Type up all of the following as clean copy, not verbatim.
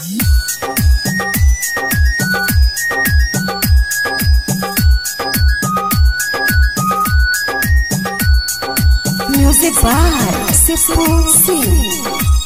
Music by Sipu Singh.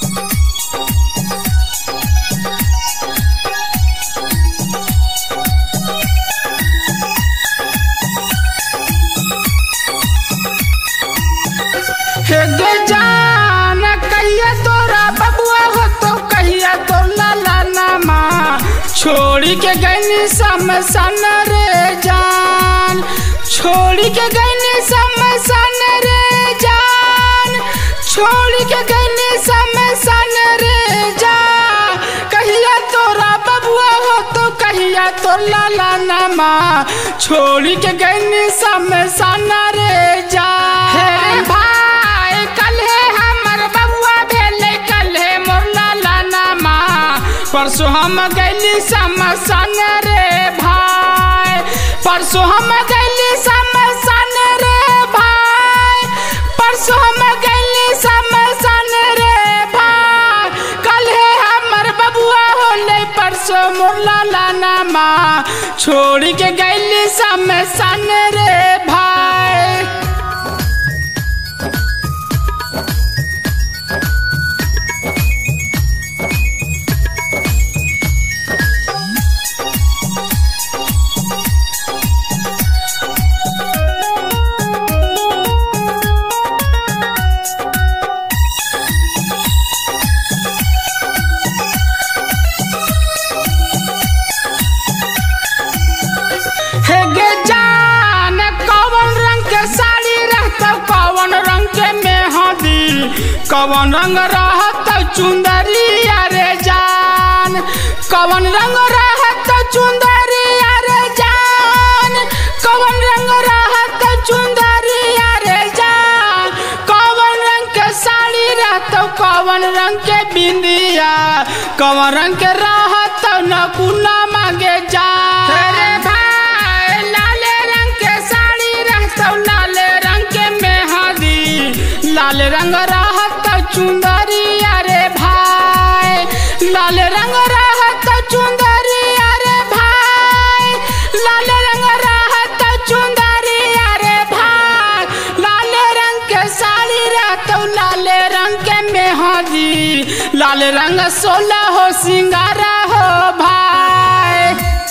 हे जान कहिया तोरा बबुआ हो तो कहिया तो लाला नामा छोड़ी के गईनी समसन रे जान, छोड़ी के गईनी समसन रे जान, छोड़ी के गईनी समसन रे जान। कहिया तोरा बबुआ हो तो कहिया तो लाला नामा छोड़ी के गईनी समसन रे जान। हे भाई कल है हमर बबुआ भेले, कल है मोर लाला नामा परसों हम गईली समसन रे भाई, परसों हम गईली समसन रे भाई, परसों हम गईली समसन रे भाई। कल है हमर बबुआ होले परसों मोर लाला नामा छोड़ी के गईली समसन रे भाई। हे गे जान कौन रंग के साड़ी रहता, कौन रंग के मेहंदी, कौन रंग रहता चुंदरिया रे जान, कौन रंग रहता चुंदरिया रे जान, कौन रंग रहता चुंदरिया रे जान। कौन रंग के साड़ी रहता, कौन रंग के बिंदिया, कौन रंग के रहता नकुना मांगे जान। रे भाई लाल रंग के साड़ी रहता, लाल रंग के मेहंदी, लाल रंग रहता चुंदरिया रे भाई, लाल रंग रहता चुंदरिया रे भाई, लाल रंग रहता चुंदरिया रे भाई। लाल रंग के साड़ी रहता, लाल रंग के मेहंदी, लाल रंग 16 हो सिंगारा हो भाई।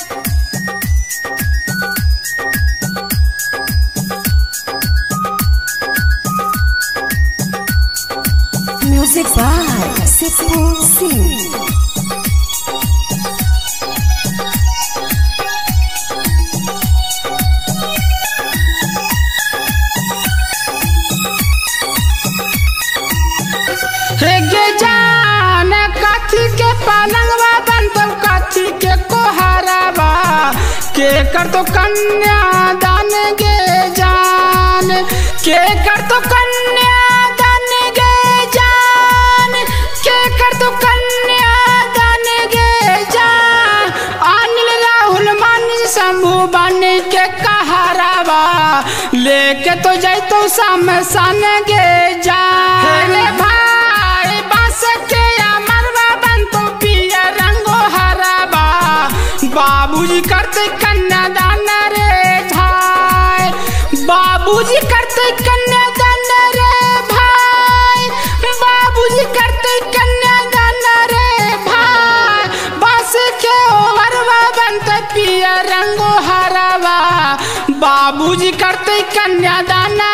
Music by Sipu Singh. हे गे जान काठी के पलंगवा बनतौ, काठी के कोहरावा के कर तो कन्या दान गे जान, के कर तो कन्या दान गे जान, के कर तो कन्या दान गे जान। अनिल राहुल मानी शंभू बानी के कहरावा लेके तो जैतो समसन गे जान। हे भाई बांस के अमरवा बनतो पिया रंगो हरावा, बाबूजी करते कन्यादान रे भाई, बाबूजी करते कन्यादान रे भाई, बाबूजी करते कन्यादान रे भाई। बांस के ओवरवा बनते पिया रंगो हरावा, बाबूजी करते कन्यादान